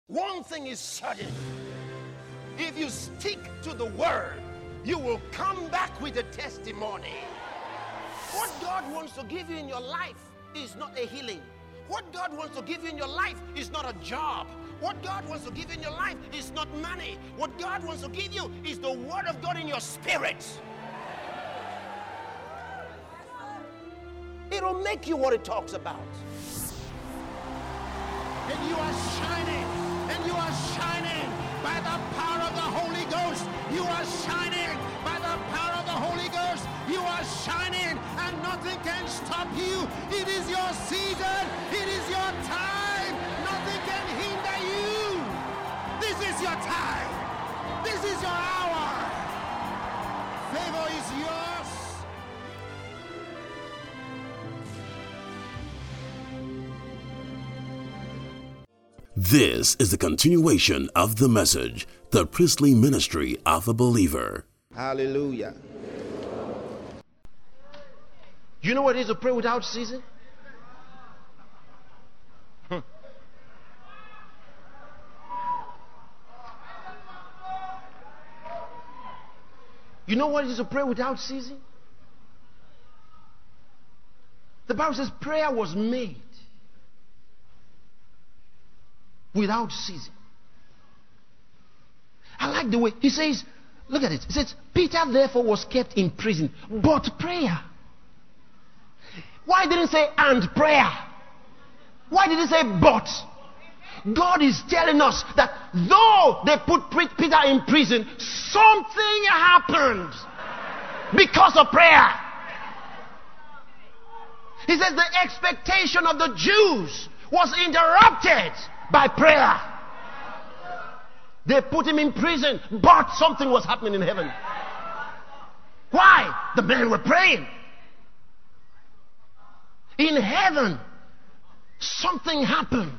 One thing is certain. If you stick to the word, you will come back with a testimony. What God wants to give you in your life is not a healing. What God wants to give you in your life is not a job. What God wants to give you in your life is not money. What God wants to give you is the word of God in your spirit. It'll make you what it talks about. And you are shining. And you are shining by the power of the Holy Ghost. You are shining by the power of the Holy Ghost. You are shining and nothing can stop you. It is your season. It is your time. Nothing can hinder you. This is your time. This is your hour. Favor is yours. This is the continuation of the message, the priestly ministry of a believer. Hallelujah. You know what it is to pray without ceasing? You know what it is to pray without ceasing? The Bible says prayer was made without ceasing. I like the way he says, look at it. He says, Peter therefore was kept in prison, but prayer. Why didn't it say and prayer? Why did it say but? God is telling us that though they put Peter in prison, something happened because of prayer. He says the expectation of the Jews was interrupted by prayer. They put him in prison, but something was happening in heaven. Why? The men were praying. In heaven, something happened.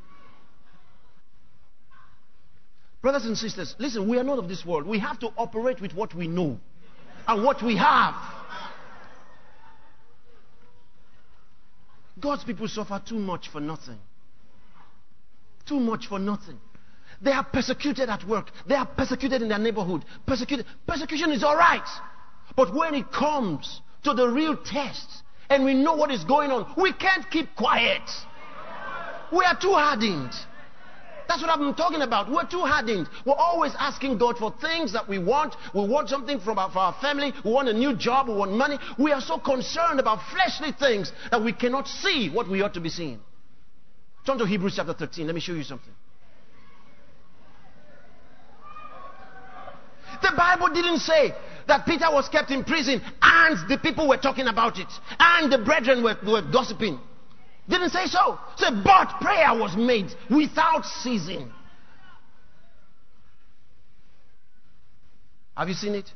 Brothers and sisters, listen, we are not of this world. We have to operate with what we know and what we have. God's people suffer too much for nothing. Too much for nothing. They are persecuted at work. They are persecuted in their neighborhood. Persecution is all right. But when it comes to the real tests and we know what is going on, we can't keep quiet. We are too hardened. That's what I've been talking about. We're too hardened. We're always asking God for things that we want. We want something for our family. We want a new job. We want money. We are so concerned about fleshly things that we cannot see what we ought to be seeing. Turn to Hebrews chapter 13. Let me show you something. The Bible didn't say that Peter was kept in prison and the people were talking about it and the brethren were gossiping. Didn't say so. Say, but prayer was made without ceasing. Have you seen it?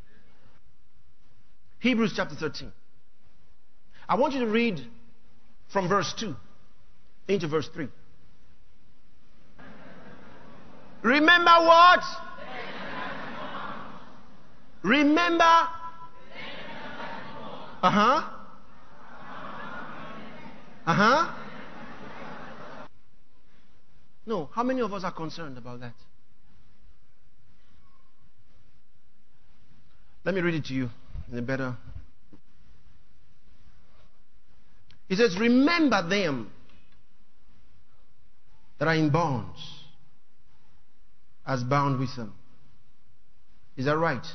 Hebrews chapter 13. I want you to read from verse 2 into verse 3. Remember what? Remember. No, how many of us are concerned about that? Let me read it to you in a better. He says, remember them that are in bonds as bound with them. Is that right?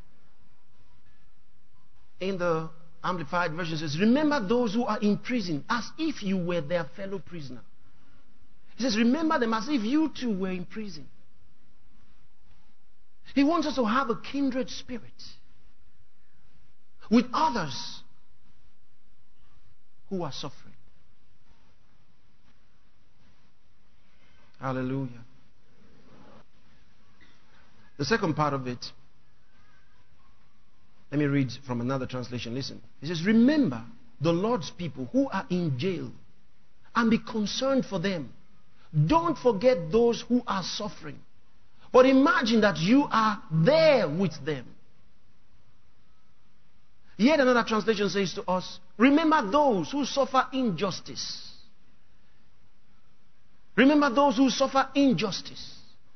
In the Amplified Version says, remember those who are in prison as if you were their fellow prisoner. He says, remember them as if you too were in prison. He wants us to have a kindred spirit with others who are suffering. Hallelujah. The second part of it, let me read from another translation. Listen. It says, remember the Lord's people who are in jail and be concerned for them. Don't forget those who are suffering. But imagine that you are there with them. Yet another translation says to us, remember those who suffer injustice. Remember those who suffer injustice.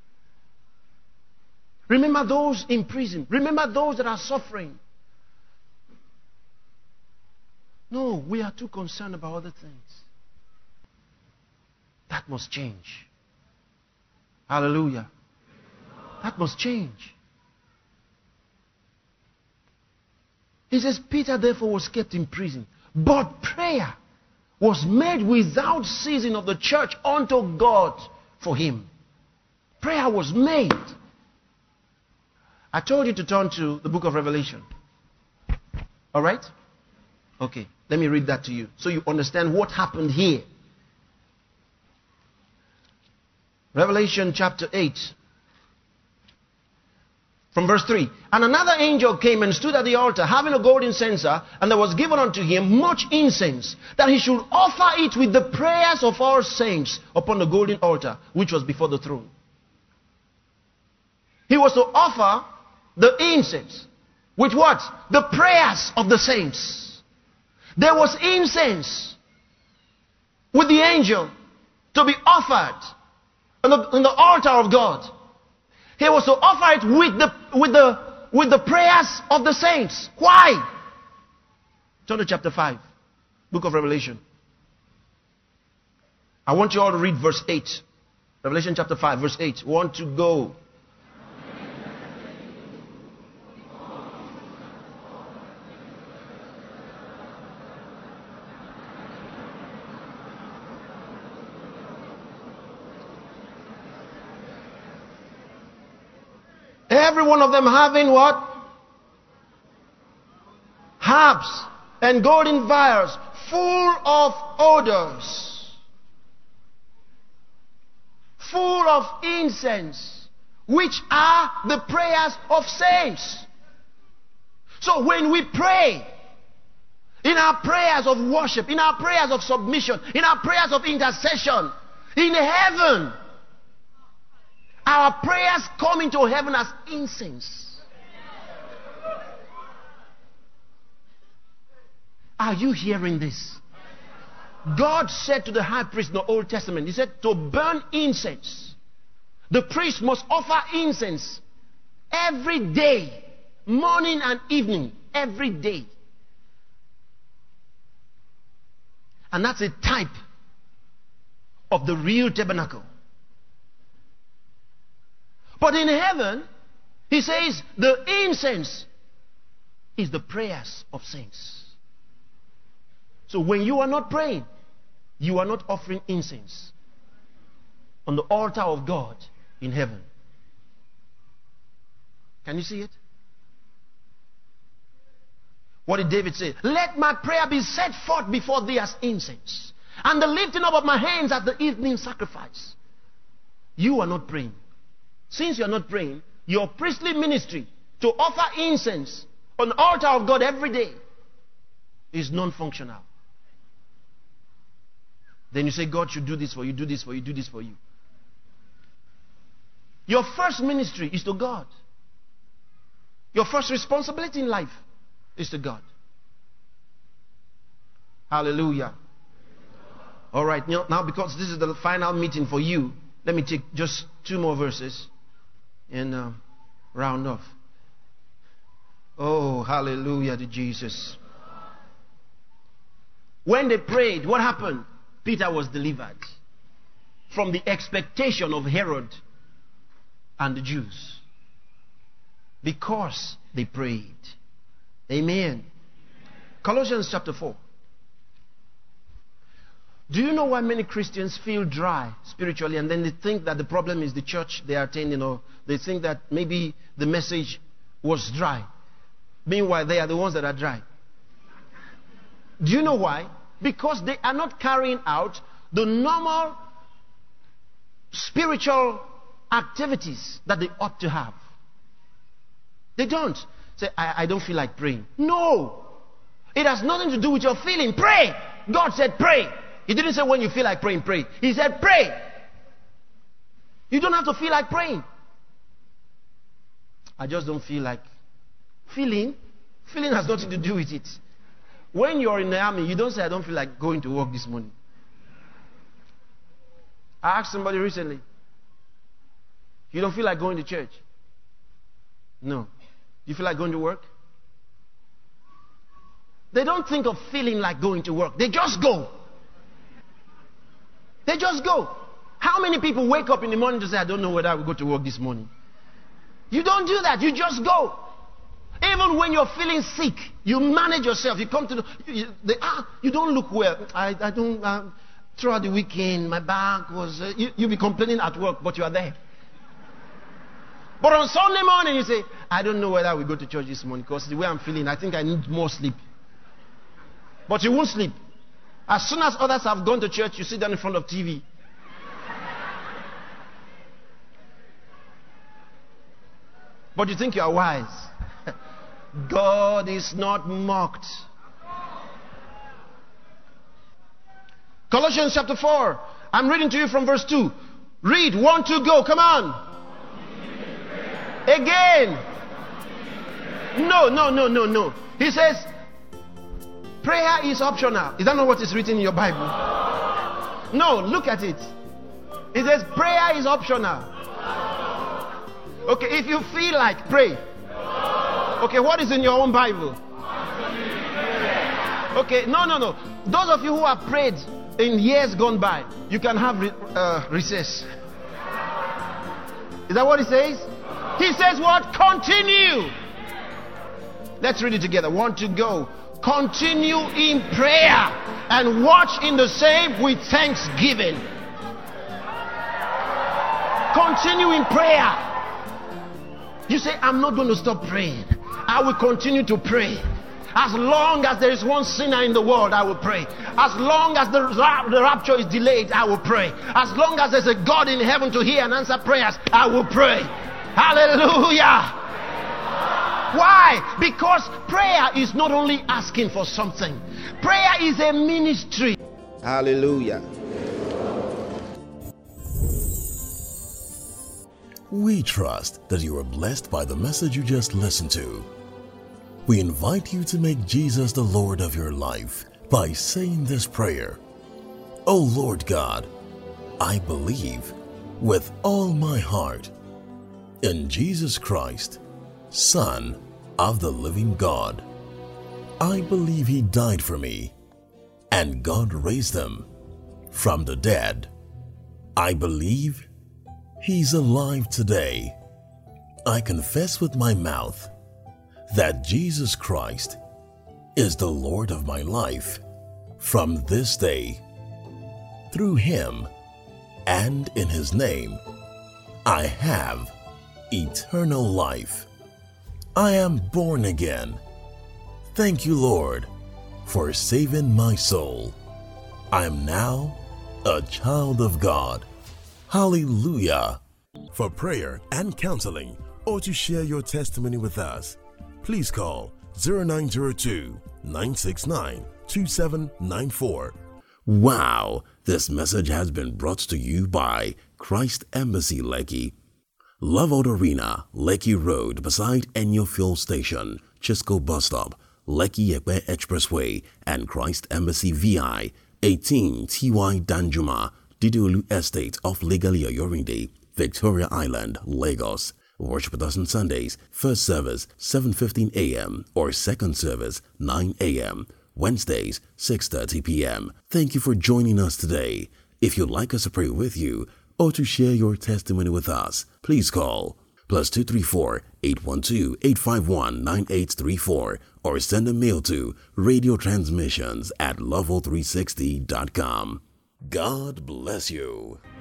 Remember those in prison. Remember those that are suffering. No, we are too concerned about other things. That must change. Hallelujah. That must change. He says, Peter therefore was kept in prison, but prayer was made without ceasing of the church unto God for him. Prayer was made. I told you to turn to the book of Revelation. All right? Okay, let me read that to you so you understand what happened here. Revelation chapter 8. From verse 3. And another angel came and stood at the altar, having a golden censer, and there was given unto him much incense, that he should offer it with the prayers of all saints upon the golden altar, which was before the throne. He was to offer the incense with what? The prayers of the saints. There was incense with the angel to be offered on the altar of God. He was to offer it with the prayers of the saints. Why? Turn to chapter 5, book of Revelation. I want you all to read verse 8. Revelation chapter 5, verse 8. Want to go. Every one of them having what? Harps and golden vials full of odors, full of incense, which are the prayers of saints. So when we pray, in our prayers of worship, in our prayers of submission, in our prayers of intercession, in heaven, our prayers come into heaven as incense. Are you hearing this? God said to the high priest in the Old Testament, he said to burn incense. The priest must offer incense every day, morning and evening, every day. And that's a type of the real tabernacle. But in heaven, he says the incense is the prayers of saints. So when you are not praying, you are not offering incense on the altar of God in heaven. Can you see it? What did David say? Let my prayer be set forth before thee as incense, and the lifting up of my hands at the evening sacrifice. You are not praying. Since you are not praying, your priestly ministry to offer incense on the altar of God every day is non-functional. Then you say, God should do this for you, do this for you, do this for you. Your first ministry is to God. Your first responsibility in life is to God. Hallelujah. All right, now because this is the final meeting for you, let me take just 2 more verses and round off. Oh, hallelujah to Jesus. When they prayed, what happened? Peter was delivered from the expectation of Herod and the Jews, because they prayed. Amen. Colossians chapter 4. Do you know why many Christians feel dry spiritually, and then they think that the problem is the church they are attending, or they think that maybe the message was dry? Meanwhile, they are the ones that are dry. Do you know why? Because they are not carrying out the normal spiritual activities that they ought to have. They don't. Say, I don't feel like praying. No. It has nothing to do with your feeling. Pray. God said pray. He didn't say when you feel like praying, pray. He said pray. You don't have to feel like praying. I just don't feel like. Feeling has nothing to do with it. When you're in the army, you don't say, I don't feel like going to work this morning. I asked somebody recently, you don't feel like going to church? No. Do you feel like going to work? They don't think of feeling like going to work. They just go. They just go. How many people wake up in the morning to say, I don't know whether I will go to work this morning? You don't do that. You just go. Even when you're feeling sick, you manage yourself. You come to you don't look well. I don't. Throughout the weekend, my back was. You'll be complaining at work, but you are there. But on Sunday morning, you say, I don't know whether I will go to church this morning because the way I'm feeling, I think I need more sleep. But you won't sleep. As soon as others have gone to church, you sit down in front of TV. But you think you are wise. God is not mocked. Colossians chapter 4. I'm reading to you from verse 2. Read. 1, 2, go. Come on. Again. No. He says, prayer is optional. Is that not what is written in your Bible? No, look at it. It says prayer is optional. Okay, if you feel like, pray. Okay, what is in your own Bible? Okay, no. Those of you who have prayed in years gone by, you can have recess. Is that what he says? He says what? Continue. Let's read it together. 1, 2, go. Continue in prayer and watch in the same with thanksgiving. Continue in prayer. You say, I'm not going to stop praying. I will continue to pray. As long as there is one sinner in the world, I will pray. As long as the rapture is delayed, I will pray. As long as there's a God in heaven to hear and answer prayers, I will pray. Hallelujah. Why? Because prayer is not only asking for something. Prayer is a ministry. Hallelujah. We trust that you are blessed by the message you just listened to. We invite you to make Jesus the Lord of your life by saying this prayer. O Lord God, I believe with all my heart in Jesus Christ, Son of the living God. I believe He died for me and God raised Him from the dead. I believe He's alive today. I confess with my mouth that Jesus Christ is the Lord of my life from this day. Through Him and in His name, I have eternal life. I am born again. Thank you, Lord, for saving my soul. I am now a child of God. Hallelujah. For prayer and counseling or to share your testimony with us, please call 0902-969-2794. Wow, this message has been brought to you by Christ Embassy Lekki, Love Out Arena, Lekki Road beside Enyo Fuel Station, Chisco Bus Stop, Lekki Ekpe Expressway, and Christ Embassy VI, 18 TY Danjuma, Didiolu Estate off Legally Oyorinde, Victoria Island, Lagos. Worship with us on Sundays, first service 7:15 a.m. or second service 9 a.m. Wednesdays 6:30 p.m. Thank you for joining us today. If you'd like us to pray with you or to share your testimony with us, please call +234 812 851 9834 or send a mail to radiotransmissions@level360.com. God bless you.